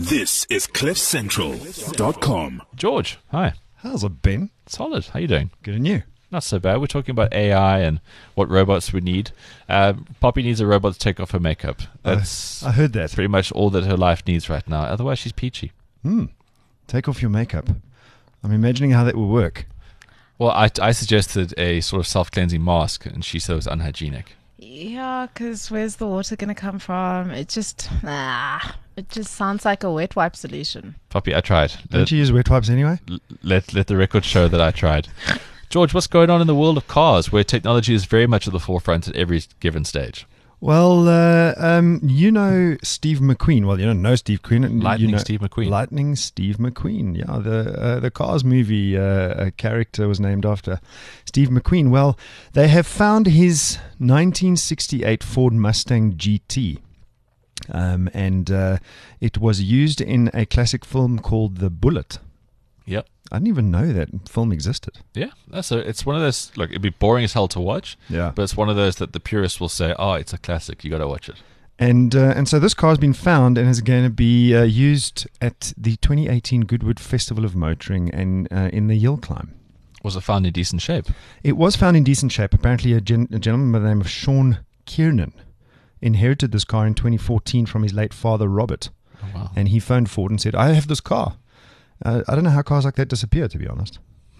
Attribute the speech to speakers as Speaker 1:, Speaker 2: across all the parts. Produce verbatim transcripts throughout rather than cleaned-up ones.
Speaker 1: This is cliff central dot com.
Speaker 2: George, hi.
Speaker 3: How's it, Ben?
Speaker 2: Solid. How you doing?
Speaker 3: Good and you?
Speaker 2: Not so bad. We're talking about A I and what robots we need. Uh, Poppy needs a robot to take off her makeup. That's
Speaker 3: uh, I heard that.
Speaker 2: pretty much all that her life needs right now. Otherwise, she's peachy.
Speaker 3: Hmm. Take off your makeup. I'm imagining how that will work.
Speaker 2: Well, I, I suggested a sort of self-cleansing mask, and she said it was unhygienic.
Speaker 4: Yeah, because where's the water going to come from? It just, ah, it just sounds like a wet wipe solution.
Speaker 2: Poppy, I tried.
Speaker 3: Don't
Speaker 2: Let,
Speaker 3: you use wet wipes anyway?
Speaker 2: let, let the record show that I tried. George, what's going on in the world of cars, where technology is very much at the forefront at every given stage?
Speaker 3: Well, uh, um, you know Steve McQueen. Well, you don't know Steve McQueen.
Speaker 2: Lightning
Speaker 3: you know,
Speaker 2: Steve McQueen.
Speaker 3: Lightning Steve McQueen. Yeah, the uh, the Cars movie uh, a character was named after Steve McQueen. Well, they have found his nineteen sixty-eight Ford Mustang G T. Um, and uh, it was used in a classic film called The Bullet.
Speaker 2: Yep.
Speaker 3: I didn't even know that film existed.
Speaker 2: Yeah, that's a, it's one of those, look, it'd be boring as hell to watch,
Speaker 3: Yeah.
Speaker 2: but it's one of those that the purists will say, oh, it's a classic, you got to watch it.
Speaker 3: And uh, and so this car has been found and is going to be uh, used at the twenty eighteen Goodwood Festival of Motoring and uh, in the Hill Climb.
Speaker 2: Was it found in decent shape?
Speaker 3: It was found in decent shape. Apparently, a, gen- a gentleman by the name of Sean Kiernan inherited this car in twenty fourteen from his late father, Robert.
Speaker 2: Oh, wow.
Speaker 3: And he phoned Ford and said, I have this car. Uh, I don't know how cars like that disappear, to be honest.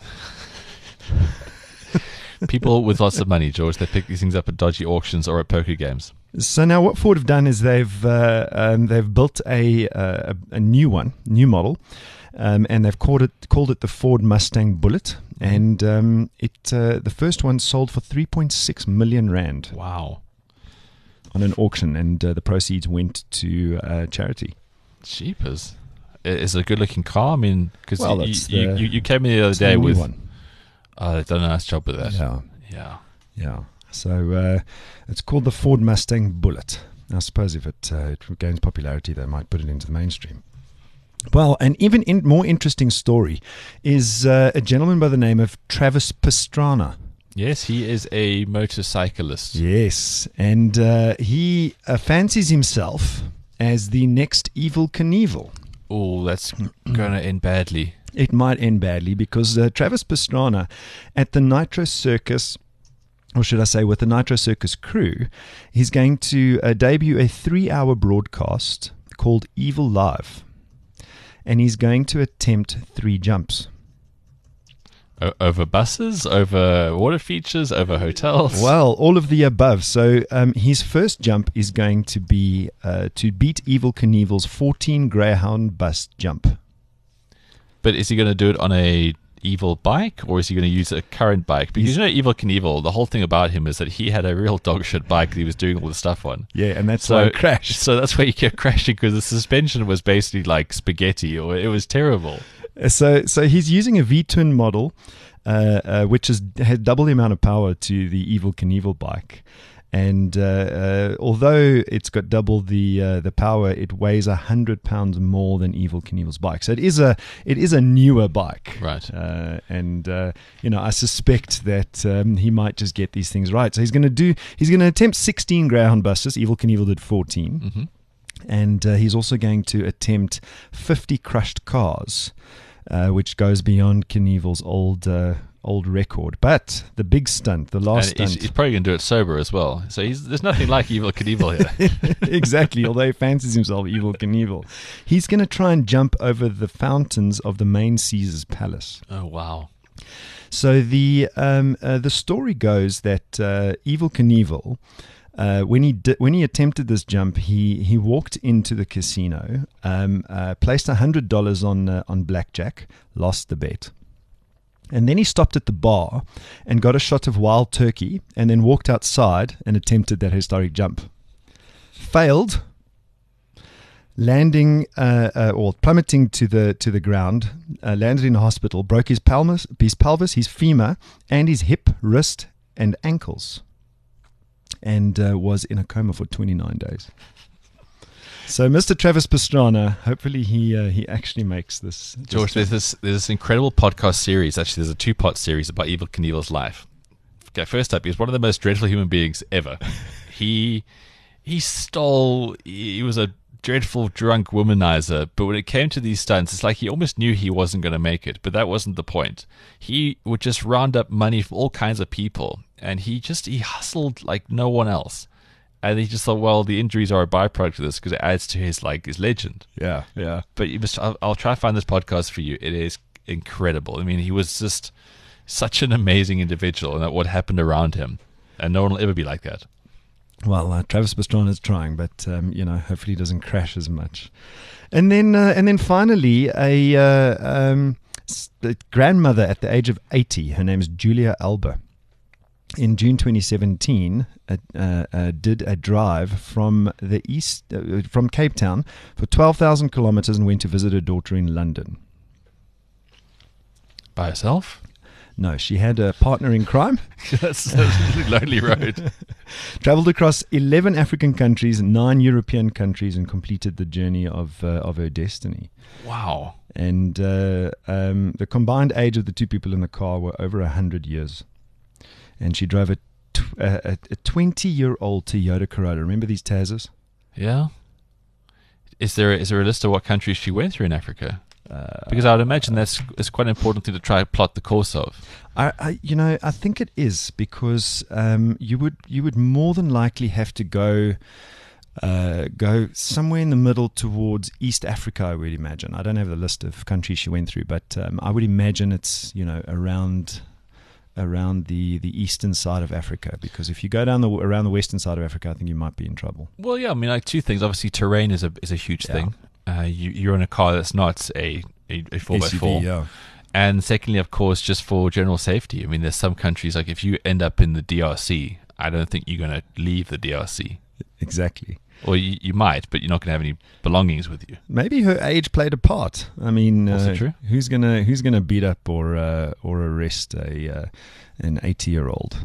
Speaker 2: People with lots of money, George, they pick these things up at dodgy auctions or at poker games.
Speaker 3: So now what Ford have done is they've uh, um, they've built a, uh, a a new one, new model, um, and they've called it called it the Ford Mustang Bullet, and um, it uh, the first one sold for three point six million rand
Speaker 2: Wow.
Speaker 3: on an auction, and uh, the proceeds went to uh, charity.
Speaker 2: Jeepers. I- Is it a good-looking car? I mean, because
Speaker 3: Well,
Speaker 2: you,
Speaker 3: that's
Speaker 2: you,
Speaker 3: the-
Speaker 2: you, you came in the other
Speaker 3: It's the
Speaker 2: day
Speaker 3: new
Speaker 2: with...
Speaker 3: one.
Speaker 2: Oh, they've done a nice job with that.
Speaker 3: Yeah,
Speaker 2: Yeah.
Speaker 3: yeah. So uh, it's called the Ford Mustang Bullet. I suppose if it, uh, it gains popularity, they might put it into the mainstream. Well, an even in, more interesting story is uh, a gentleman by the name of Travis Pastrana.
Speaker 2: Yes, he is a motorcyclist.
Speaker 3: Yes, and uh, he uh, fancies himself as the next Evel Knievel.
Speaker 2: Oh, that's going to end badly.
Speaker 3: It might end badly because uh, Travis Pastrana at the Nitro Circus, or should I say with the Nitro Circus crew, he's going to uh, debut a three-hour broadcast called Evel Live. And he's going to attempt three jumps.
Speaker 2: O- over buses, over water features, over hotels.
Speaker 3: Well, all of the above. So um, his first jump is going to be uh, to beat Evel Knievel's fourteen Greyhound bus jump.
Speaker 2: But is he going to do it on a evil bike, or is he going to use a current bike? Because
Speaker 3: He's-
Speaker 2: you know, Evil Knievel, the whole thing about him is that he had a real dogshit bike that he was doing all the stuff on.
Speaker 3: Yeah, and that's
Speaker 2: So
Speaker 3: why it crashed.
Speaker 2: So that's why he kept crashing, because the suspension was basically like spaghetti, or it was terrible.
Speaker 3: So, so he's using a V-twin model, uh, uh, which is, has double the amount of power to the Evel Knievel bike. And uh, uh, although it's got double the uh, the power, it weighs a hundred pounds more than Evel Knievel's bike. So it is a it is a newer bike,
Speaker 2: Right.
Speaker 3: Uh, and uh, you know, I suspect that um, he might just get these things right. So he's going to do he's going to attempt sixteen Greyhound buses. Evel Knievel did fourteen.
Speaker 2: Mm-hmm.
Speaker 3: And uh, he's also going to attempt fifty crushed cars, uh, which goes beyond Knievel's old uh, old record. But the big stunt, the last
Speaker 2: And he's,
Speaker 3: stunt,
Speaker 2: he's probably going to do it sober as well. So he's, there's nothing like Evil Knievel here.
Speaker 3: exactly, although he fancies himself Evel Knievel, he's going to try and jump over the fountains of the main Caesar's Palace.
Speaker 2: Oh, wow.
Speaker 3: So the um, uh, the story goes that uh, Evel Knievel, Uh, when he di- when he attempted this jump, he, he walked into the casino, um, uh, placed a hundred dollars on uh, on blackjack, lost the bet, and then he stopped at the bar and got a shot of wild turkey, and then walked outside and attempted that historic jump. Failed, landing uh, uh, or plummeting to the to the ground, uh, landed in a hospital, broke his pelvis, his pelvis, his femur, and his hip, wrist, and ankles. And uh, was in a coma for twenty-nine days. So, Mister Travis Pastrana, hopefully he uh, he actually makes this. this
Speaker 2: George, there's this, there's this incredible podcast series. Actually, there's a two-part series about Evil Knievel's life. Okay, first up, he's one of the most dreadful human beings ever. he he stole. He was a dreadful drunk womanizer, but when it came to these stunts, it's like he almost knew he wasn't going to make it, but that wasn't the point. He would just round up money from all kinds of people, and he just he hustled like no one else. And he just thought, well, the injuries are a byproduct of this because it adds to his like his legend.
Speaker 3: Yeah, yeah.
Speaker 2: But you must, I'll, I'll try to find this podcast for you. It is incredible. I mean, he was just such an amazing individual, and that what happened around him, and no one will ever be like that.
Speaker 3: Well, uh, Travis Pastrana is trying, but um, you know, hopefully he doesn't crash as much. And then, uh, and then finally, a, uh, um, a grandmother at the age of eighty. Her name is Julia Alba. In June twenty seventeen, uh, uh, uh, did a drive from the east, uh, from Cape Town, for twelve thousand kilometers, and went to visit her daughter in London.
Speaker 2: By herself?
Speaker 3: No, she had a partner in crime.
Speaker 2: That's a lonely road.
Speaker 3: Traveled across eleven African countries, nine European countries, and completed the journey of uh, of her destiny.
Speaker 2: Wow.
Speaker 3: And uh, um, the combined age of the two people in the car were over one hundred years. And she drove a, tw- a, a twenty-year-old Toyota Corolla. Remember these Tazos?
Speaker 2: Yeah. Is there is there a list of what countries she went through in Africa? Uh, because I would imagine that's it's quite an important thing to try and plot the course of.
Speaker 3: I, I you know, I think it is because um, you would you would more than likely have to go uh, go somewhere in the middle towards East Africa. I would imagine. I don't have the list of countries she went through, but um, I would imagine it's you know around. around the, the eastern side of Africa, because if you go down the around the western side of Africa, I think you might be in trouble.
Speaker 2: Well, yeah, I mean, like two things. Obviously, terrain is a is a huge
Speaker 3: Yeah.
Speaker 2: thing. Uh, you, you're in a car that's not a a, a four by four.
Speaker 3: yeah.
Speaker 2: And secondly, of course, just for general safety. I mean, there's some countries, like if you end up in the D R C, I don't think you're going to leave the D R C.
Speaker 3: Exactly.
Speaker 2: Or you, you might, but you're not going to have any belongings with you.
Speaker 3: Maybe her age played a part. I mean,
Speaker 2: Also
Speaker 3: uh,
Speaker 2: true.
Speaker 3: who's gonna who's gonna beat up or uh, or arrest a uh, an eighty year old?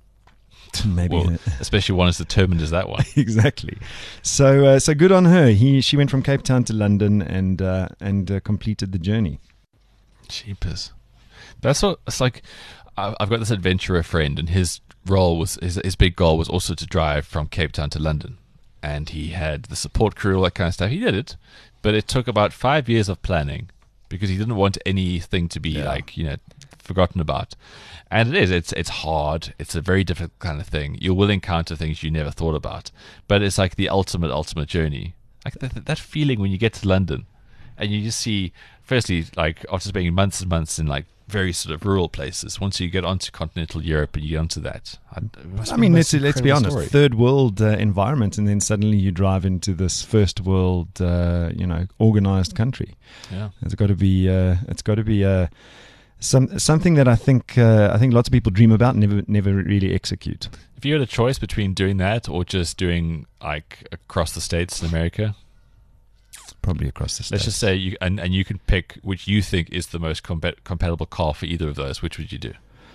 Speaker 3: Maybe
Speaker 2: Well,
Speaker 3: her-
Speaker 2: especially one as determined as that one.
Speaker 3: exactly. So uh, so good on her. He she went from Cape Town to London and uh, and uh, completed the journey.
Speaker 2: Cheapers. That's what it's like. I- I've got this adventurer friend, and his role was his, his big goal was also to drive from Cape Town to London. And he had the support crew, all that kind of stuff. He did it, but it took about five years of planning because he didn't want anything to be
Speaker 3: Yeah.
Speaker 2: like, you know, forgotten about. And it is, it's it's hard. It's a very difficult kind of thing. You will encounter things you never thought about, but it's like the ultimate, ultimate journey. Like that, that feeling when you get to London and you just see, firstly, like after spending months and months in like very sort of rural places, once you get onto continental Europe and you get onto that, I, it must
Speaker 3: I
Speaker 2: be
Speaker 3: mean,
Speaker 2: the
Speaker 3: let's
Speaker 2: most
Speaker 3: let's be
Speaker 2: incredible
Speaker 3: honest.
Speaker 2: story.
Speaker 3: Third world uh, environment, and then suddenly you drive into this first world, uh, you know, organized country.
Speaker 2: Yeah.
Speaker 3: It's got to be. Uh, it's got to be uh, some something that I think uh, I think lots of people dream about and never never really execute.
Speaker 2: If you had a choice between doing that or just doing like across the states in America,
Speaker 3: Probably across the states.
Speaker 2: let's just say you and, and you can pick which you think is the most compa- compatible car for either of those. Which would you do?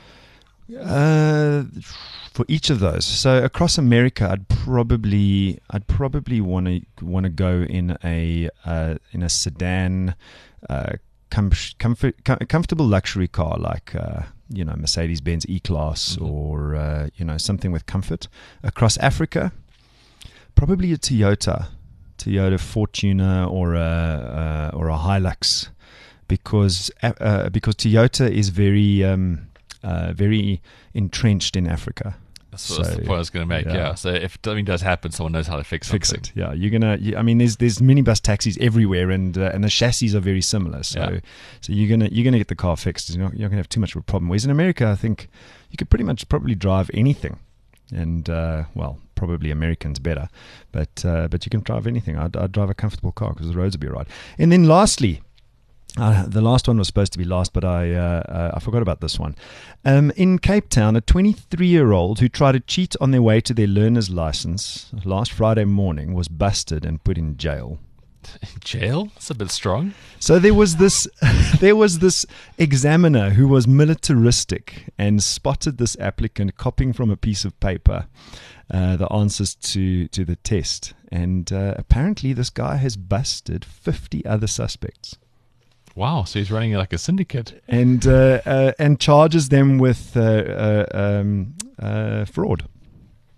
Speaker 3: Uh, for each of those. So across America, I'd probably I'd probably want to want to go in a uh, in a sedan, uh, com- comfort, com- comfortable luxury car like uh, you know Mercedes-Benz E-Class
Speaker 2: Mhm.
Speaker 3: or uh, you know something with comfort. Across Africa, probably a Toyota, Toyota Fortuner or a uh, or a Hilux, because uh, because Toyota is very um, uh, very entrenched in Africa.
Speaker 2: That's, what, that's the
Speaker 3: So,
Speaker 2: point I was going to make. Yeah.
Speaker 3: yeah.
Speaker 2: So if something does happen, someone knows how to fix
Speaker 3: Fix
Speaker 2: something.
Speaker 3: it, yeah. You're gonna. You, I mean, there's there's minibus taxis everywhere, and uh, and the chassis are very similar. So
Speaker 2: Yeah.
Speaker 3: so you're gonna you're gonna get the car fixed. You're not, you're not gonna have too much of a problem. Whereas in America, I think you could pretty much probably drive anything, and uh, well, probably Americans better, but uh, but you can drive anything. I'd, I'd drive a comfortable car because the roads will be right. And then lastly. Uh, the last one was supposed to be last, but I uh, uh, I forgot about this one. Um, in Cape Town, a twenty-three-year-old who tried to cheat on their way to their learner's license last Friday morning was busted and put in jail.
Speaker 2: Jail? That's a bit strong.
Speaker 3: So there was this there was this examiner who was militaristic and spotted this applicant copying from a piece of paper uh, the answers to, to the test. And uh, apparently this guy has busted fifty other suspects.
Speaker 2: Wow. So he's running like a syndicate.
Speaker 3: and uh, uh, and charges them with uh, uh, um, uh, fraud.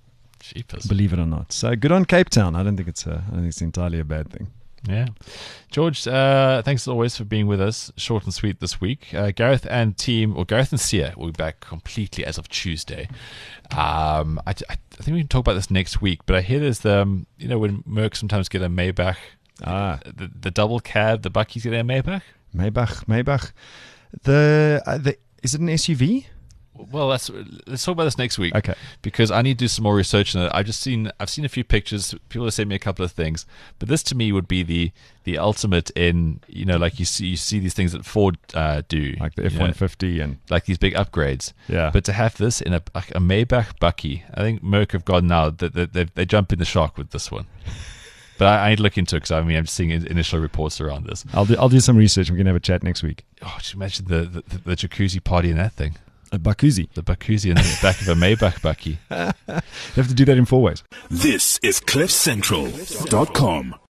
Speaker 2: Jeepers.
Speaker 3: believe it or not. So good on Cape Town. I don't think it's a, I don't think it's entirely a bad thing.
Speaker 2: Yeah. George, uh, thanks as always for being with us. Short and sweet this week. Uh, Gareth and team, or Gareth and Sia, will be back completely as of Tuesday. Um, I, I, I think we can talk about this next week, but I hear there's the, um, you know, when Merc sometimes get a Maybach,
Speaker 3: Ah,
Speaker 2: the, the double cab, the Buckies get a Maybach.
Speaker 3: Maybach, Maybach. The, uh, the is it an S U V?
Speaker 2: Well, let's let's talk about this next week.
Speaker 3: Okay.
Speaker 2: Because I need to do some more research on it. I've just seen I've seen a few pictures. People have sent me a couple of things, but this to me would be the the ultimate in, you know, like you see you see these things that Ford uh, do,
Speaker 3: Like the
Speaker 2: you
Speaker 3: F one fifty
Speaker 2: know,
Speaker 3: and
Speaker 2: like these big upgrades.
Speaker 3: Yeah.
Speaker 2: But to have this in a a Maybach Bucky, I think Merc have gone now that they, they they jump in the shark with this one. But I, I need to look into it because I mean I'm seeing initial reports around this.
Speaker 3: I'll do I'll do some research. We can have a chat next week.
Speaker 2: Oh, just imagine the the, the jacuzzi party in that thing.
Speaker 3: A Bakuzi.
Speaker 2: The Bakuzi in the back of a Maybach Bucky.
Speaker 3: You have to do that in four ways.
Speaker 1: This is cliff central dot com.